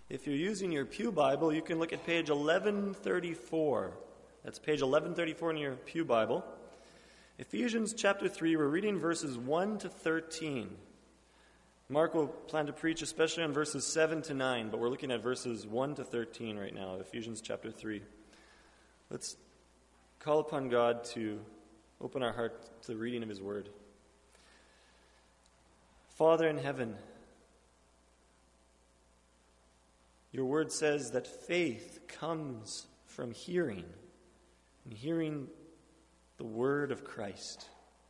If you're using your Pew Bible, you can look at page 1134. That's page 1134 in your Pew Bible. Ephesians chapter 3, we're reading verses 1 to 13. Mark will plan to preach especially on verses 7 to 9, but we're looking at verses 1 to 13 right now, Ephesians chapter 3. Let's call upon God to open our heart to the reading of His Word. Father in heaven, Your Word says that faith comes from hearing, and hearing the Word of Christ.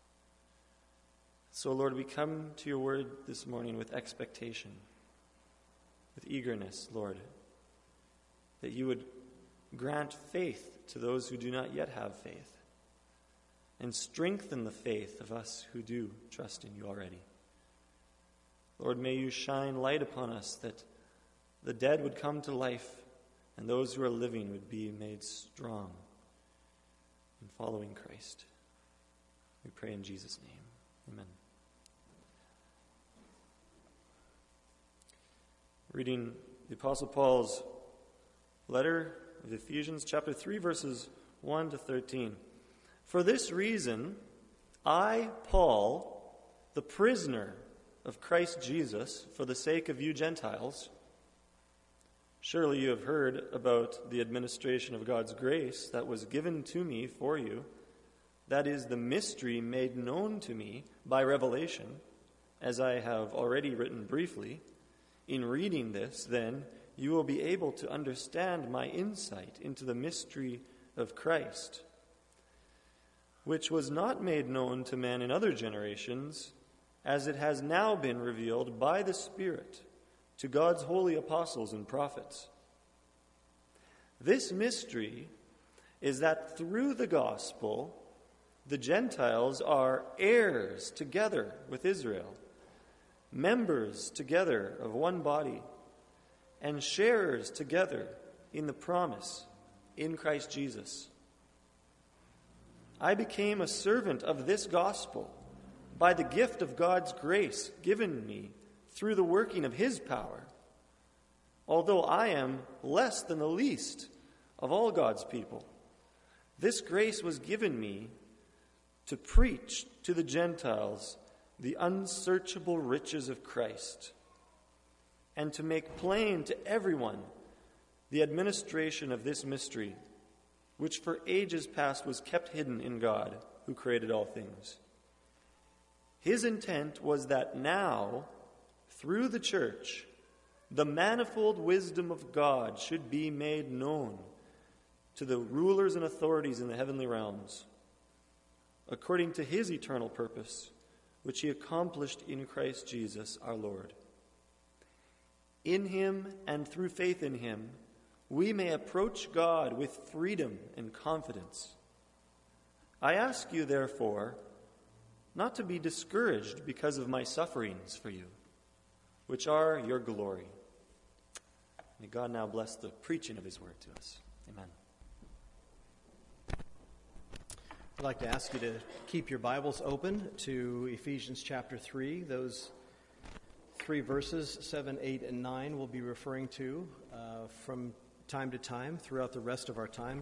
So, Lord, we come to Your Word this morning with expectation, with eagerness, Lord, that You would grant faith to those who do not yet have faith, and strengthen the faith of us who do trust in You already. Lord, may You shine light upon us that the dead would come to life, and those who are living would be made strong in following Christ. We pray in Jesus' name. Amen. Reading the Apostle Paul's letter of Ephesians chapter 3, verses 1 to 13. For this reason, I, Paul, the prisoner of Christ Jesus, for the sake of you Gentiles. Surely you have heard about the administration of God's grace that was given to me for you. That is the mystery made known to me by revelation, as I have already written briefly. In reading this, then, you will be able to understand my insight into the mystery of Christ, which was not made known to men in other generations, as it has now been revealed by the Spirit to God's holy apostles and prophets. This mystery is that through the gospel, the Gentiles are heirs together with Israel, members together of one body, and sharers together in the promise in Christ Jesus. I became a servant of this gospel by the gift of God's grace given me through the working of His power, although I am less than the least of all God's people. This grace was given me to preach to the Gentiles the unsearchable riches of Christ, and to make plain to everyone the administration of this mystery, which for ages past was kept hidden in God, who created all things. His intent was that now, through the church, the manifold wisdom of God should be made known to the rulers and authorities in the heavenly realms, according to His eternal purpose, which He accomplished in Christ Jesus our Lord. In Him and through faith in Him, we may approach God with freedom and confidence. I ask you, therefore, not to be discouraged because of my sufferings for you, which are your glory. May God now bless the preaching of His word to us. Amen. I'd like to ask you to keep your Bibles open to Ephesians chapter 3. Those three verses, 7, 8, and 9, we'll be referring to from time to time throughout the rest of our time.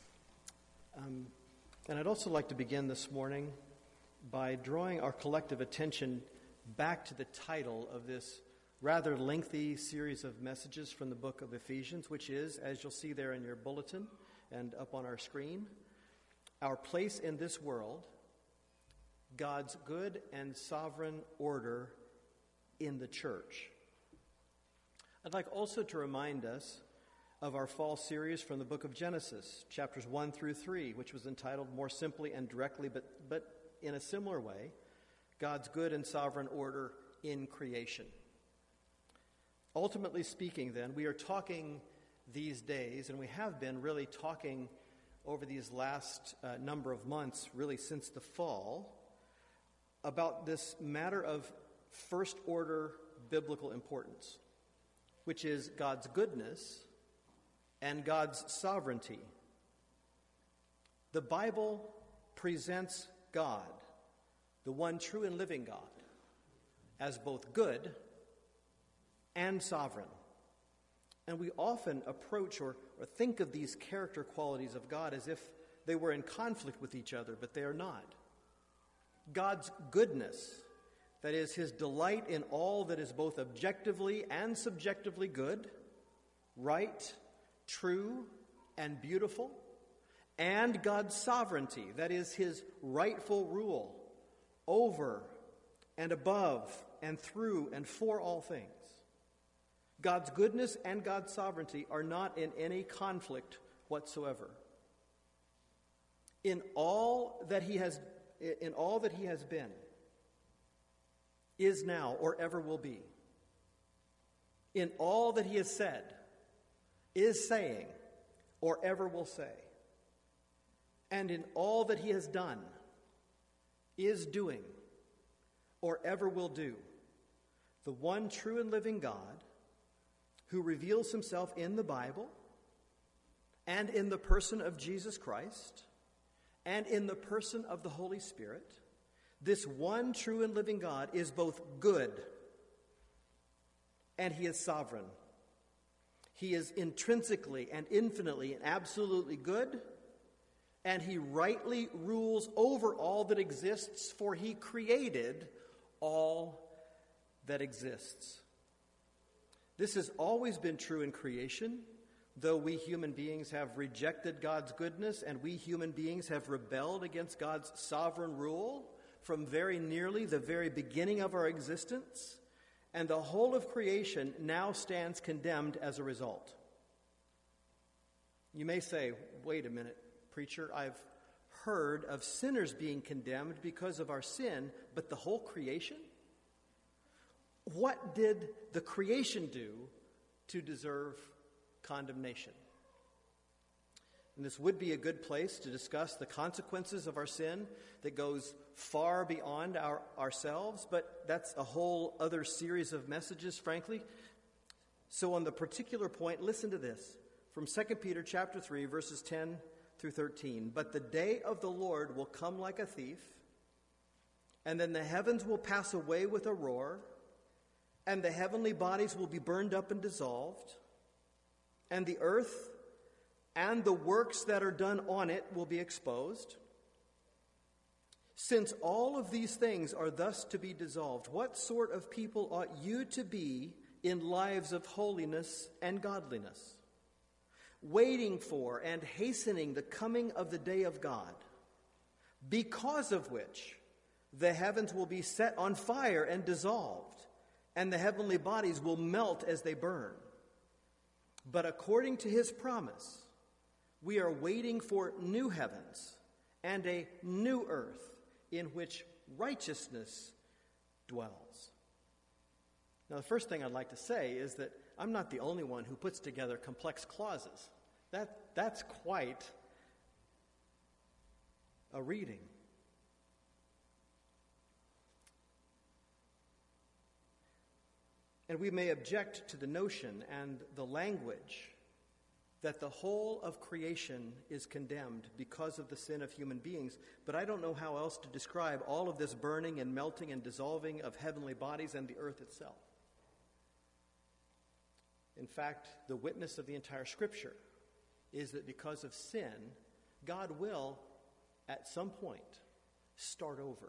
And I'd also like to begin this morning by drawing our collective attention back to the title of this rather lengthy series of messages from the book of Ephesians, which is, as you'll see there in your bulletin and up on our screen, Our Place in This World, God's Good and Sovereign Order in the Church. I'd like also to remind us of our fall series from the book of Genesis, chapters 1 through 3, which was entitled more simply and directly, but in a similar way, God's Good and Sovereign Order in Creation. Ultimately speaking, then, we are talking these days, and we have been really talking over these last number of months, really since the fall, about this matter of first-order biblical importance, which is God's goodness and God's sovereignty. The Bible presents God, the one true and living God, as both good and sovereign. And we often approach or think of these character qualities of God as if they were in conflict with each other, but they are not. God's goodness, that is, his delight in all that is both objectively and subjectively good, right, true, and beautiful, and God's sovereignty, that is, his rightful rule over and above and through and for all things. God's goodness and God's sovereignty are not in any conflict whatsoever. In all that he has been, is now, or ever will be. In all that he has said, is saying, or ever will say. And in all that he has done, is doing, or ever will do. The one true and living God, who reveals himself in the Bible, and in the person of Jesus Christ, and in the person of the Holy Spirit, this one true and living God is both good and he is sovereign. He is intrinsically and infinitely and absolutely good, and he rightly rules over all that exists, for he created all that exists. This has always been true in creation, though we human beings have rejected God's goodness and we human beings have rebelled against God's sovereign rule from very nearly the very beginning of our existence, and the whole of creation now stands condemned as a result. You may say, wait a minute, preacher, I've heard of sinners being condemned because of our sin, but the whole creation? What did the creation do to deserve condemnation? And this would be a good place to discuss the consequences of our sin that goes far beyond ourselves, but that's a whole other series of messages, frankly. So on the particular point, listen to this from 2 Peter chapter 3, verses 10 through 13. But the day of the Lord will come like a thief, and then the heavens will pass away with a roar, and the heavenly bodies will be burned up and dissolved, and the earth and the works that are done on it will be exposed. Since all of these things are thus to be dissolved, what sort of people ought you to be in lives of holiness and godliness, waiting for and hastening the coming of the day of God, because of which the heavens will be set on fire and dissolved, and the heavenly bodies will melt as they burn. But according to his promise, we are waiting for new heavens and a new earth in which righteousness dwells. Now, the first thing I'd like to say is that I'm not the only one who puts together complex clauses. That's quite a reading. And we may object to the notion and the language that the whole of creation is condemned because of the sin of human beings, but I don't know how else to describe all of this burning and melting and dissolving of heavenly bodies and the earth itself. In fact, the witness of the entire Scripture is that because of sin, God will, at some point, start over.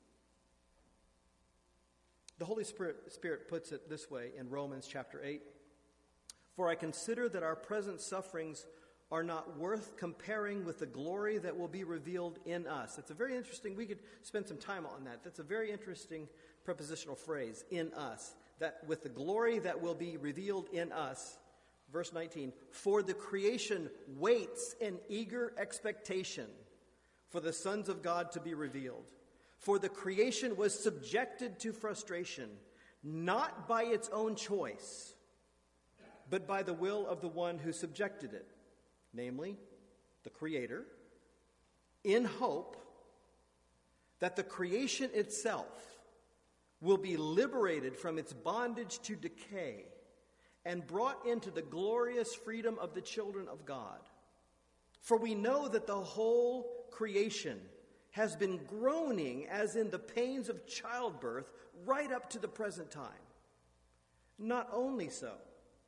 The Holy Spirit puts it this way in Romans chapter 8. For I consider that our present sufferings are not worth comparing with the glory that will be revealed in us. It's a very interesting, we could spend some time on that. That's a very interesting prepositional phrase, in us. That with the glory that will be revealed in us, verse 19, for the creation waits in eager expectation for the sons of God to be revealed. For the creation was subjected to frustration, not by its own choice, but by the will of the one who subjected it, namely, the Creator, in hope that the creation itself will be liberated from its bondage to decay and brought into the glorious freedom of the children of God. For we know that the whole creation has been groaning as in the pains of childbirth right up to the present time. Not only so,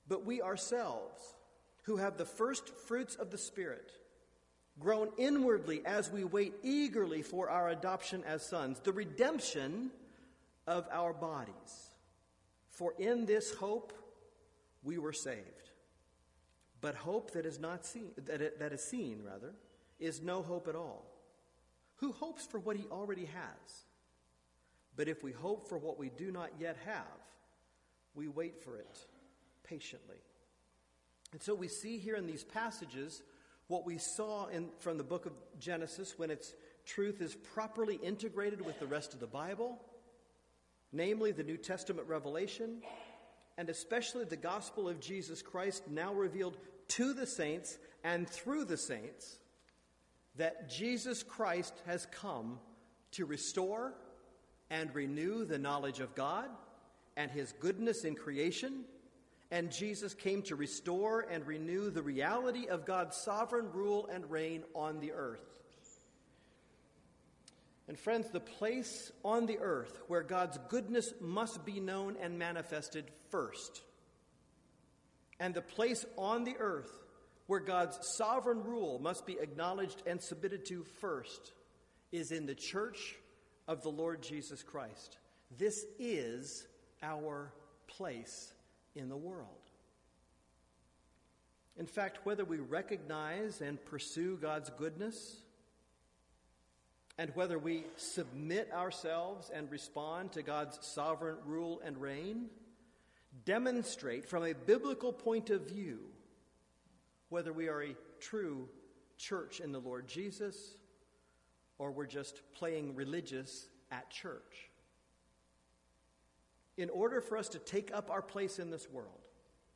But we ourselves, who have the first fruits of the Spirit, groan inwardly as we wait eagerly for our adoption as sons, the redemption of our bodies. For in this hope we were saved. But hope that is not seen, that is seen, is no hope at all. Who hopes for what he already has? But if we hope for what we do not yet have, we wait for it patiently. And so we see here in these passages what we saw from the book of Genesis when its truth is properly integrated with the rest of the Bible, namely the New Testament revelation, and especially the gospel of Jesus Christ now revealed to the saints and through the saints, that Jesus Christ has come to restore and renew the knowledge of God and his goodness in creation. And Jesus came to restore and renew the reality of God's sovereign rule and reign on the earth. And friends, the place on the earth where God's goodness must be known and manifested first, and the place on the earth where God's sovereign rule must be acknowledged and submitted to first, is in the church of the Lord Jesus Christ. This is our place in the world. In fact, whether we recognize and pursue God's goodness, and whether we submit ourselves and respond to God's sovereign rule and reign, demonstrate from a biblical point of view whether we are a true church in the Lord Jesus or we're just playing religious at church. In order for us to take up our place in this world,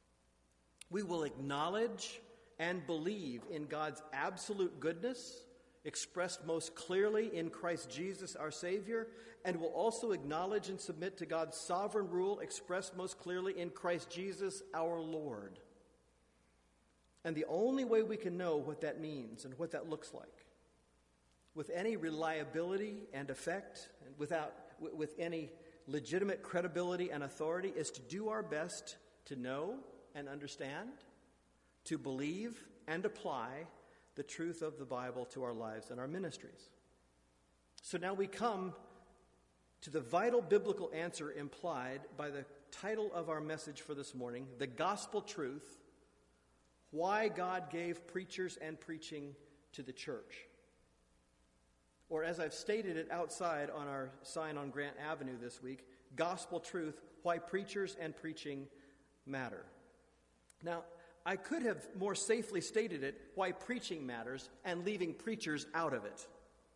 we will acknowledge and believe in God's absolute goodness, expressed most clearly in Christ Jesus our Savior, and will also acknowledge and submit to God's sovereign rule, expressed most clearly in Christ Jesus our Lord. And the only way we can know what that means and what that looks like, with any reliability and effect, and with any legitimate credibility and authority, is to do our best to know and understand, to believe and apply the truth of the Bible to our lives and our ministries. So now we come to the vital biblical answer implied by the title of our message for this morning, The Gospel Truth, Why God Gave Preachers and Preaching to the Church. Or as I've stated it outside on our sign on Grant Avenue this week, Gospel Truth, Why Preachers and Preaching Matter. Now, I could have more safely stated it, why preaching matters, and leaving preachers out of it.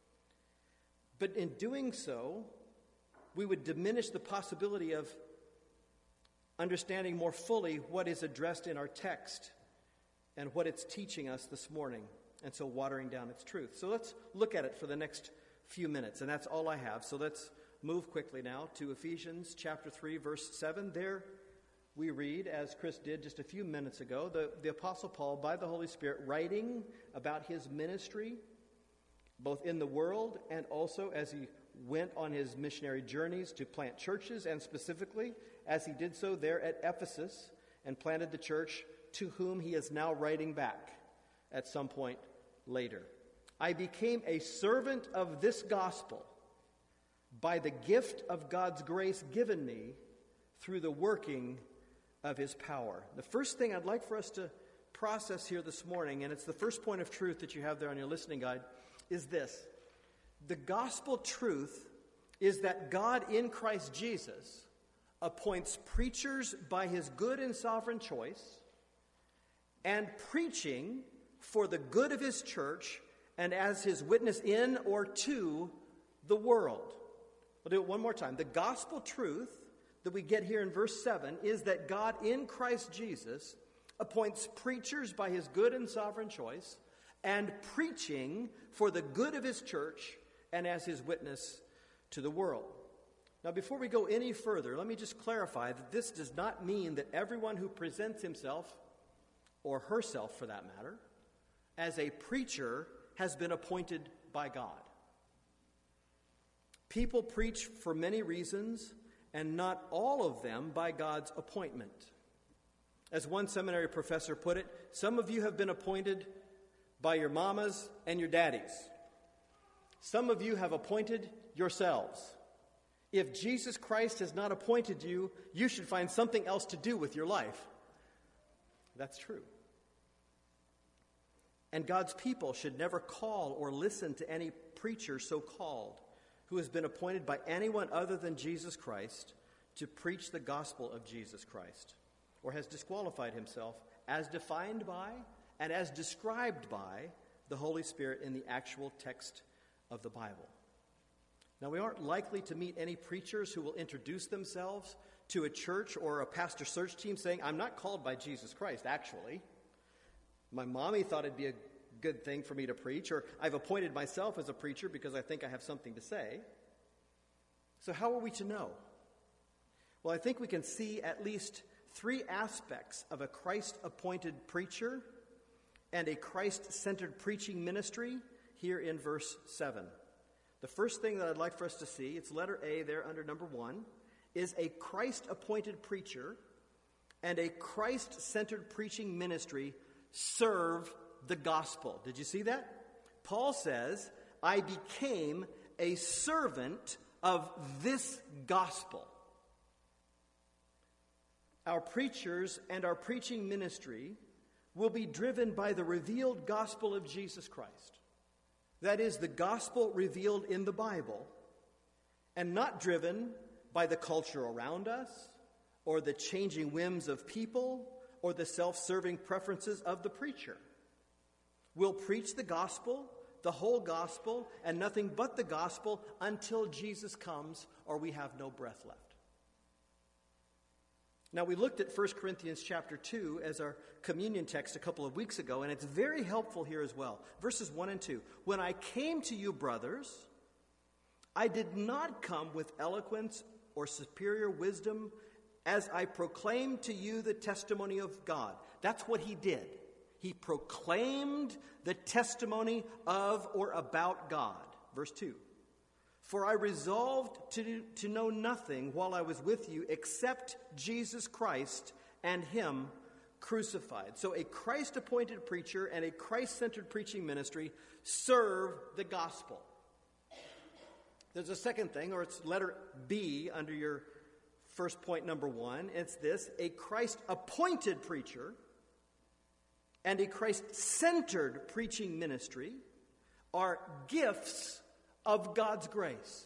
But in doing so, we would diminish the possibility of understanding more fully what is addressed in our text and what it's teaching us this morning, and so watering down its truth. So let's look at it for the next few minutes, and that's all I have. So let's move quickly now to Ephesians chapter 3, verse 7. There we read, as Chris did just a few minutes ago, the Apostle Paul, by the Holy Spirit, writing about his ministry, both in the world and also as he went on his missionary journeys to plant churches, and specifically as he did so there at Ephesus and planted the church to whom he is now writing back at some point later. I became a servant of this gospel by the gift of God's grace given me through the working of his power. The first thing I'd like for us to process here this morning, and it's the first point of truth that you have there on your listening guide, is this. The gospel truth is that God in Christ Jesus appoints preachers by his good and sovereign choice, and preaching for the good of his church and as his witness in or to the world. I'll do it one more time. The gospel truth that we get here in verse 7 is that God in Christ Jesus appoints preachers by his good and sovereign choice and preaching for the good of his church and as his witness to the world. Now, before we go any further, let me just clarify that this does not mean that everyone who presents himself, or herself for that matter, as a preacher has been appointed by God. People preach for many reasons, and not all of them by God's appointment. As one seminary professor put it, some of you have been appointed by your mamas and your daddies. Some of you have appointed yourselves. If Jesus Christ has not appointed you, you should find something else to do with your life. That's true. And God's people should never call or listen to any preacher so-called who has been appointed by anyone other than Jesus Christ to preach the gospel of Jesus Christ, or has disqualified himself as defined by and as described by the Holy Spirit in the actual text of the Bible. Now, we aren't likely to meet any preachers who will introduce themselves to a church or a pastor search team saying, I'm not called by Jesus Christ, actually. My mommy thought it'd be a good thing for me to preach, or I've appointed myself as a preacher because I think I have something to say. So how are we to know? Well, I think we can see at least three aspects of a Christ-appointed preacher and a Christ-centered preaching ministry here in verse 7. The first thing that I'd like for us to see, it's letter A there under number 1, is a Christ-appointed preacher and a Christ-centered preaching ministry serve the gospel. Did you see that? Paul says, I became a servant of this gospel. Our preachers and our preaching ministry will be driven by the revealed gospel of Jesus Christ. That is, the gospel revealed in the Bible, and not driven by the culture around us, or the changing whims of people, or the self-serving preferences of the preacher. We'll preach the gospel, the whole gospel, and nothing but the gospel until Jesus comes, or we have no breath left. Now, we looked at 1 Corinthians chapter 2 as our communion text a couple of weeks ago, and it's very helpful here as well. Verses 1 and 2. When I came to you, brothers, I did not come with eloquence or superior wisdom as I proclaimed to you the testimony of God. That's what he did. He proclaimed the testimony of or about God. Verse 2. For I resolved to know nothing while I was with you except Jesus Christ and him crucified. So a Christ-appointed preacher and a Christ-centered preaching ministry serve the gospel. There's a second thing, or it's letter B under your first point number 1. It's this: a Christ-appointed preacher and a Christ-centered preaching ministry are gifts of God's grace.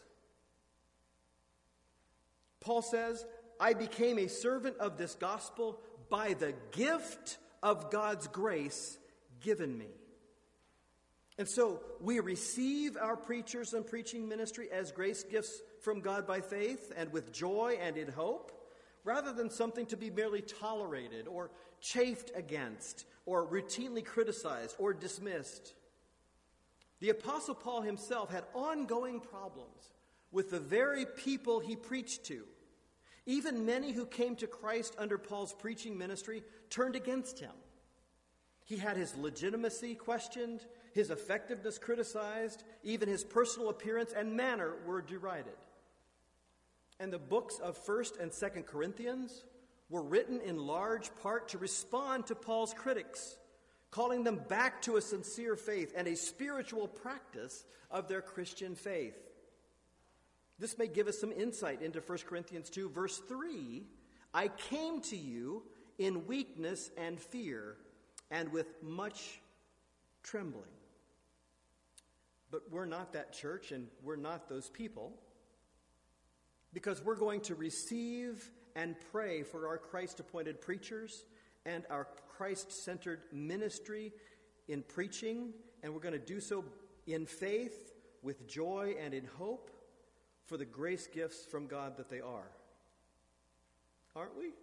Paul says, I became a servant of this gospel by the gift of God's grace given me. And so we receive our preachers and preaching ministry as grace gifts from God by faith and with joy and in hope, rather than something to be merely tolerated or chafed against or routinely criticized or dismissed. The Apostle Paul himself had ongoing problems with the very people he preached to. Even many who came to Christ under Paul's preaching ministry turned against him. He had his legitimacy questioned, his effectiveness criticized, even his personal appearance and manner were derided. And the books of 1st and 2nd Corinthians were written in large part to respond to Paul's critics, calling them back to a sincere faith and a spiritual practice of their Christian faith. This may give us some insight into 1 Corinthians 2, verse 3. I came to you in weakness and fear and with much trembling. But we're not that church, and we're not those people, because we're going to receive and pray for our Christ-appointed preachers and our Christ-centered ministry in preaching, and we're going to do so in faith, with joy, and in hope for the grace gifts from God that they are. Aren't we?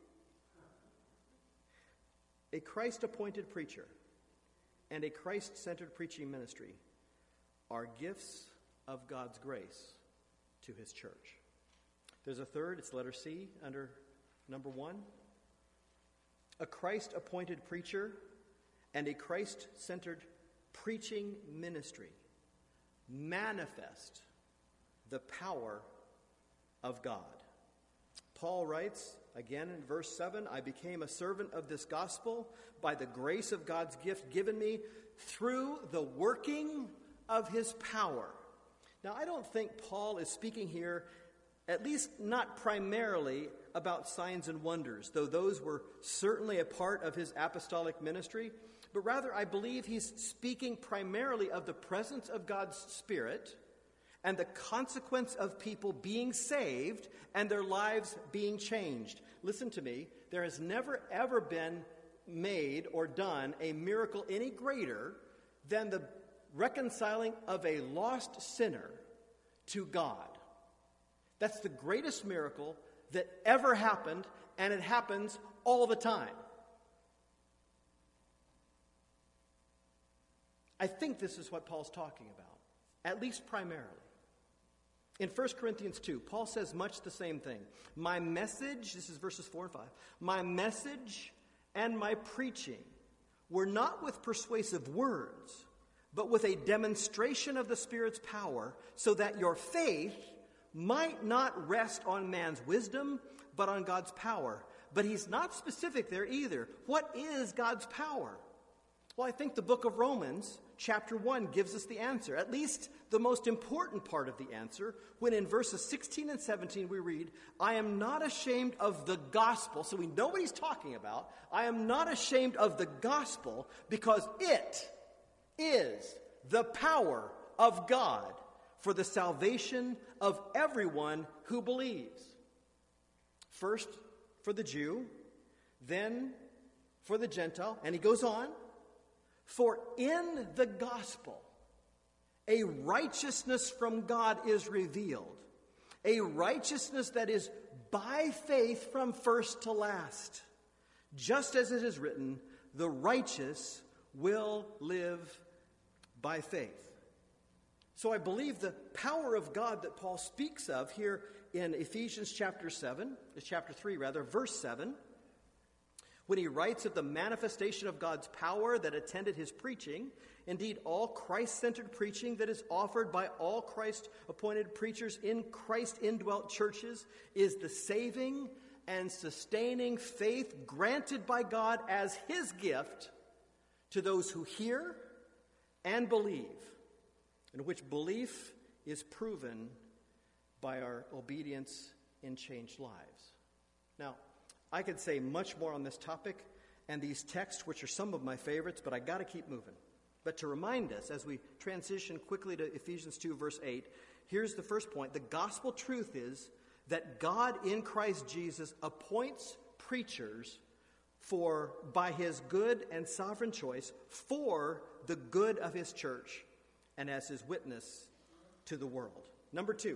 A Christ-appointed preacher and a Christ-centered preaching ministry are gifts of God's grace to his church. There's a third, it's letter C under number 1. A Christ-appointed preacher and a Christ-centered preaching ministry manifest the power of God. Paul writes Again, in verse 7, I became a servant of this gospel by the grace of God's gift given me through the working of his power. Now, I don't think Paul is speaking here, at least not primarily, about signs and wonders, though those were certainly a part of his apostolic ministry. But rather, I believe he's speaking primarily of the presence of God's Spirit and the consequence of people being saved and their lives being changed. Listen to me. There has never, ever been made or done a miracle any greater than the reconciling of a lost sinner to God. That's the greatest miracle that ever happened, and it happens all the time. I think this is what Paul's talking about, at least primarily. In 1 Corinthians 2, Paul says much the same thing. My message, this is verses 4 and 5, my message and my preaching were not with persuasive words, but with a demonstration of the Spirit's power, so that your faith might not rest on man's wisdom, but on God's power. But he's not specific there either. What is God's power? Well, I think the book of Romans, chapter 1, gives us the answer, at least the most important part of the answer, when in verses 16 and 17 we read, I am not ashamed of the gospel. So we know what he's talking about. I am not ashamed of the gospel because it is the power of God for the salvation of everyone who believes. First for the Jew, then for the Gentile. And he goes on, for in the gospel, a righteousness from God is revealed, a righteousness that is by faith from first to last. Just as it is written, the righteous will live by faith. So I believe the power of God that Paul speaks of here in Ephesians chapter 3, verse 7, when he writes of the manifestation of God's power that attended his preaching, indeed all Christ-centered preaching that is offered by all Christ-appointed preachers in Christ-indwelt churches is the saving and sustaining faith granted by God as his gift to those who hear and believe, in which belief is proven by our obedience in changed lives. Now, I could say much more on this topic and these texts, which are some of my favorites, but I got to keep moving. But to remind us, as we transition quickly to Ephesians 2, verse 8, here's the first point. The gospel truth is that God in Christ Jesus appoints preachers by his good and sovereign choice for the good of his church and as his witness to the world. Number 2,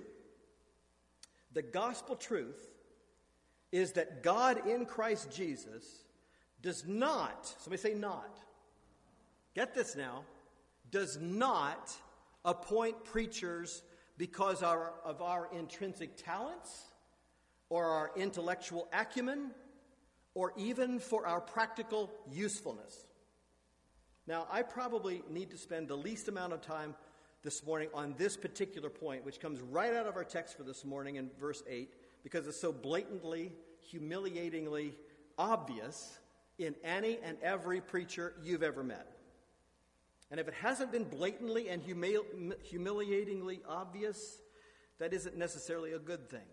the gospel truth is that God in Christ Jesus does not, somebody say not, get this now, does not appoint preachers because of our intrinsic talents or our intellectual acumen or even for our practical usefulness. Now, I probably need to spend the least amount of time this morning on this particular point, which comes right out of our text for this morning in verse 8, because it's so blatantly, humiliatingly obvious in any and every preacher you've ever met. And if it hasn't been blatantly and humiliatingly obvious, that isn't necessarily a good thing.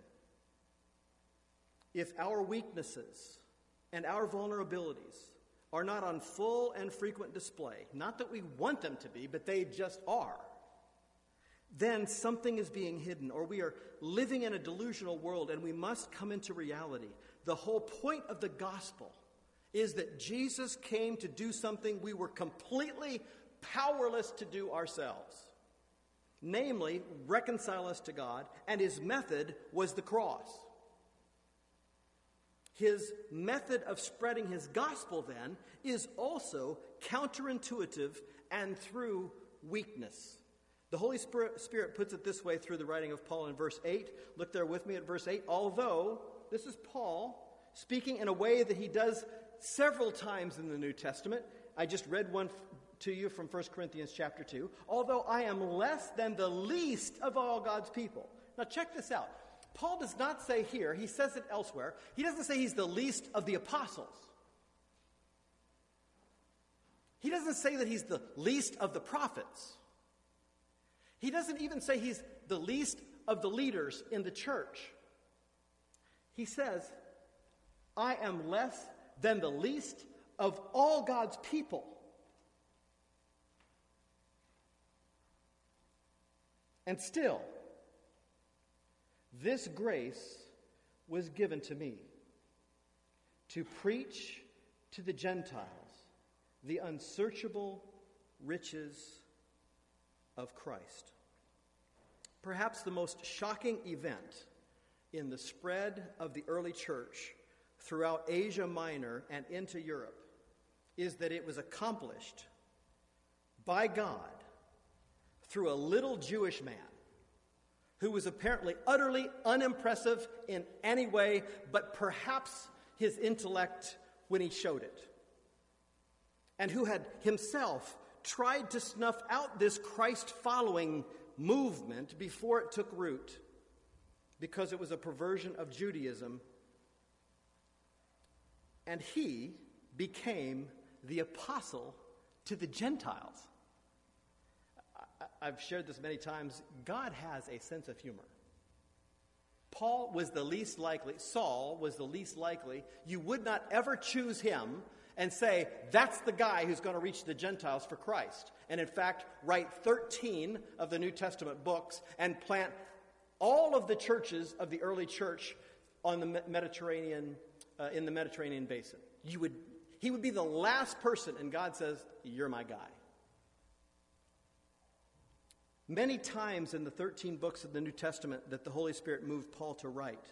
If our weaknesses and our vulnerabilities are not on full and frequent display, not that we want them to be, but they just are, then something is being hidden, or we are living in a delusional world, and we must come into reality. The whole point of the gospel is that Jesus came to do something we were completely powerless to do ourselves, namely, reconcile us to God, and his method was the cross. His method of spreading his gospel, then, is also counterintuitive and through weakness. The Holy Spirit puts it this way through the writing of Paul in verse 8. Look there with me at verse 8. Although, this is Paul speaking in a way that he does several times in the New Testament. I just read one to you from 1 Corinthians chapter 2. Although I am less than the least of all God's people. Now check this out. Paul does not say here, he says it elsewhere, he doesn't say he's the least of the apostles. He doesn't say that he's the least of the prophets. He doesn't even say he's the least of the leaders in the church. He says, I am less than the least of all God's people. And still, this grace was given to me to preach to the Gentiles the unsearchable riches of Christ. Perhaps the most shocking event in the spread of the early church throughout Asia Minor and into Europe is that it was accomplished by God through a little Jewish man who was apparently utterly unimpressive in any way, but perhaps his intellect when he showed it, and who had himself tried to snuff out this Christ-following movement before it took root, because it was a perversion of Judaism, and he became the apostle to the Gentiles. I've shared this many times. God has a sense of humor. Paul was the least likely, Saul was the least likely. You would not ever choose him and say, that's the guy who's going to reach the Gentiles for Christ. And in fact, write 13 of the New Testament books and plant all of the churches of the early church on the Mediterranean, in the Mediterranean basin. He would be the last person, and God says, you're my guy. Many times in the 13 books of the New Testament that the Holy Spirit moved Paul to write,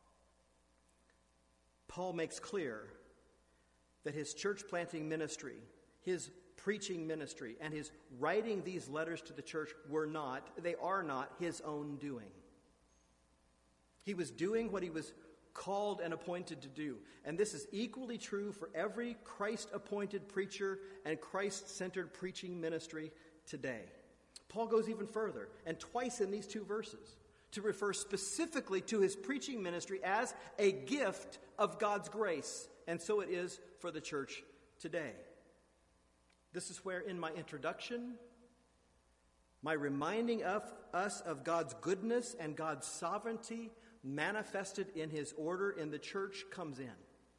Paul makes clear that his church planting ministry, his preaching ministry, and his writing these letters to the church they are not his own doing. He was doing what he was called and appointed to do. And this is equally true for every Christ-appointed preacher and Christ-centered preaching ministry today. Paul goes even further, and twice in these two verses, to refer specifically to his preaching ministry as a gift of God's grace. And so it is for the church today. This is where in my introduction, my reminding of us of God's goodness and God's sovereignty manifested in his order in the church comes in.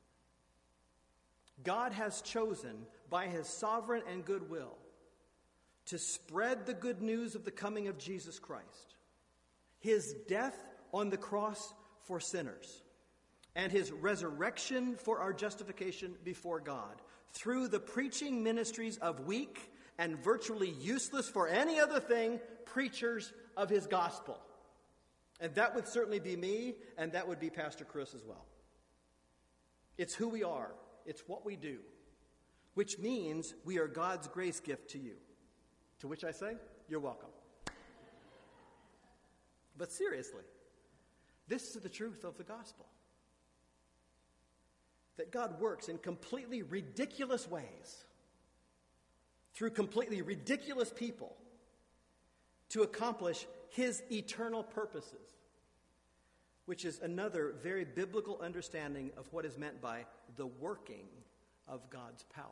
God has chosen by his sovereign and good will to spread the good news of the coming of Jesus Christ, his death on the cross for sinners, and his resurrection for our justification before God, through the preaching ministries of weak and virtually useless for any other thing preachers of his gospel. And that would certainly be me, and that would be Pastor Chris as well. It's who we are. It's what we do, which means we are God's grace gift to you. To which I say, you're welcome. But seriously, this is the truth of the gospel. That God works in completely ridiculous ways, through completely ridiculous people, to accomplish his eternal purposes, which is another very biblical understanding of what is meant by the working of God's power.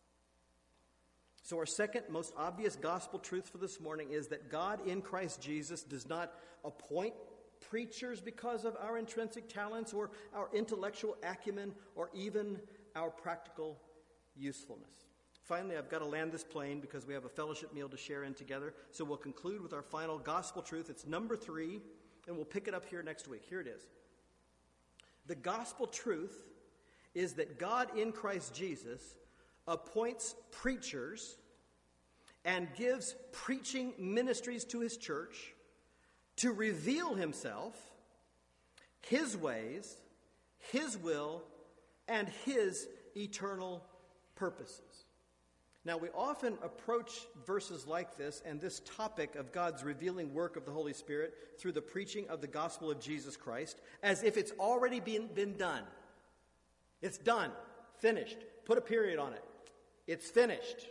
So our second most obvious gospel truth for this morning is that God in Christ Jesus does not appoint preachers because of our intrinsic talents or our intellectual acumen or even our practical usefulness. Finally, I've got to land this plane because we have a fellowship meal to share in together. So we'll conclude with our final gospel truth. It's number 3, and we'll pick it up here next week. Here it is. The gospel truth is that God in Christ Jesus appoints preachers and gives preaching ministries to his church to reveal himself, his ways, his will, and his eternal purposes. Now, we often approach verses like this and this topic of God's revealing work of the Holy Spirit through the preaching of the gospel of Jesus Christ as if it's already been done. It's done, finished, put a period on it. It's finished.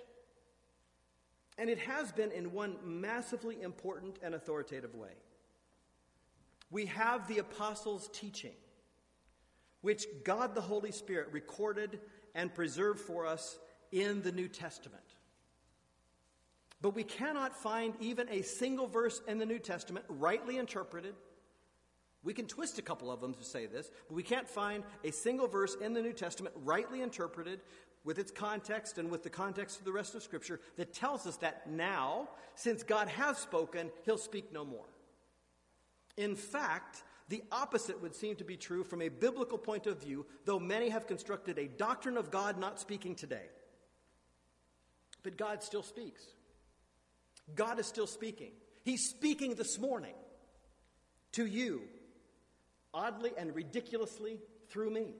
And it has been in one massively important and authoritative way. we have the apostles' teaching, which God the Holy Spirit recorded and preserved for us in the New Testament. But we cannot find even a single verse in the New Testament rightly interpreted. We can twist a couple of them to say this, but we can't find a single verse in the New Testament rightly interpreted with its context and with the context of the rest of Scripture that tells us that now, since God has spoken, he'll speak no more. In fact, the opposite would seem to be true from a biblical point of view, though many have constructed a doctrine of God not speaking today. But God still speaks. God is still speaking. He's speaking this morning to you, oddly and ridiculously, through me.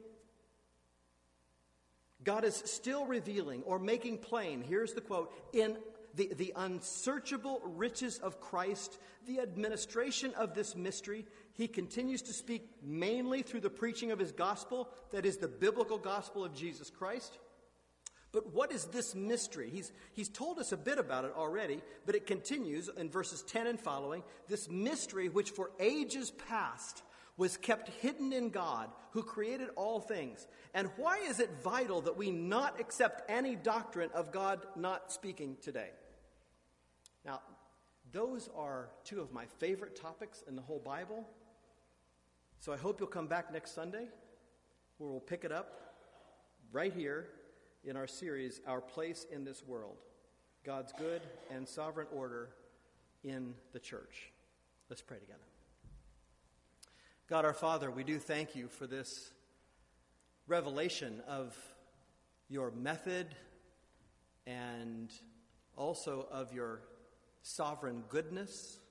God is still revealing or making plain, here's the quote, in the unsearchable riches of Christ, the administration of this mystery. He continues to speak mainly through the preaching of his gospel, that is the biblical gospel of Jesus Christ. But what is this mystery? He's told us a bit about it already, but it continues in verses 10 and following. This mystery which for ages past was kept hidden in God, who created all things. And why is it vital that we not accept any doctrine of God not speaking today? Now, those are two of my favorite topics in the whole Bible. So I hope you'll come back next Sunday, where we'll pick it up right here in our series, Our Place in This World, God's Good and Sovereign Order in the Church. Let's pray together. God our Father, we do thank you for this revelation of your method and also of your sovereign goodness.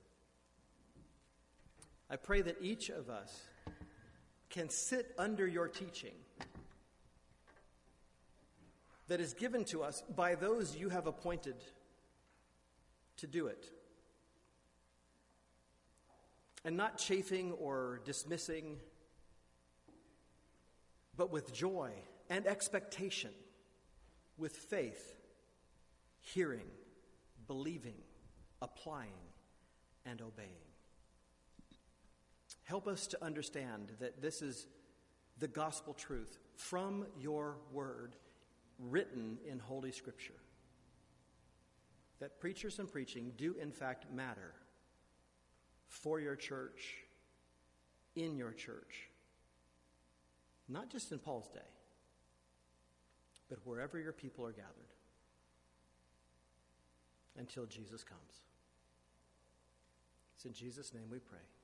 I pray that each of us can sit under your teaching that is given to us by those you have appointed to do it, and not chafing or dismissing, but with joy and expectation, with faith, hearing, believing, applying, and obeying. Help us to understand that this is the gospel truth from your word, written in Holy Scripture, that preachers and preaching do in fact matter for your church, in your church, not just in Paul's day, but wherever your people are gathered, until Jesus comes. It's in Jesus' name we pray.